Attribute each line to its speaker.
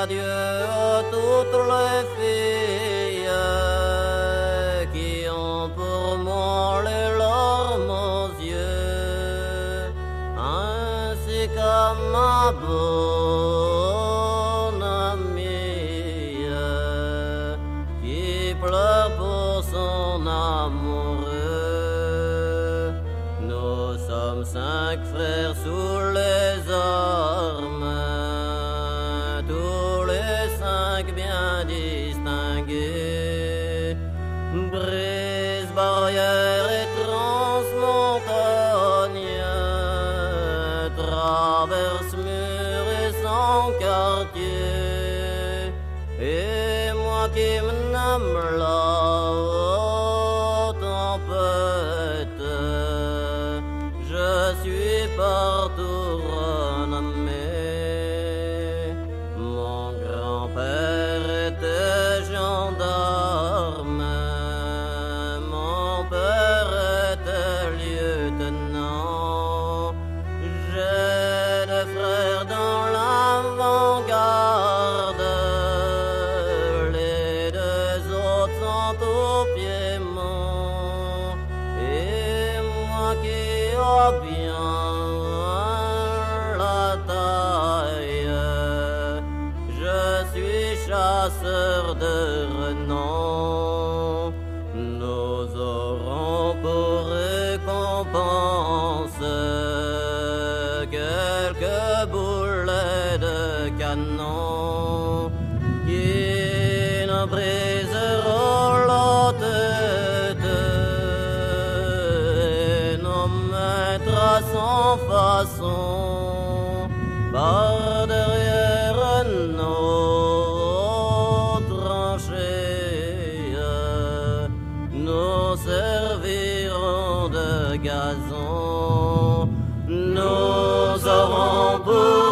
Speaker 1: adieu à toutes les filles qui ont pour moi les larmes aux yeux, ainsi qu'à ma bonne amie qui pleure pour son amoureux. Nous sommes 5 frères sous les armes, tous les 5 bien distingués. Brise, barrière et transmontagne, traverse mur et sans quartier. Et moi qui me nomme la tempête, je suis partout renommé. Mon grand-père était gendarme, mon père était lieutenant. J'ai des frères dans l'avant-garde, les 2 autres sont au Piémont. Et moi qui ai bien la taille, je suis chasseur de renom. Nous aurons pour récompense quelques boulets de canon qui nous briseront la tête et nous mettra sans façon par derrière nos tranchées. Nous servirons de gazon, nous aurons pour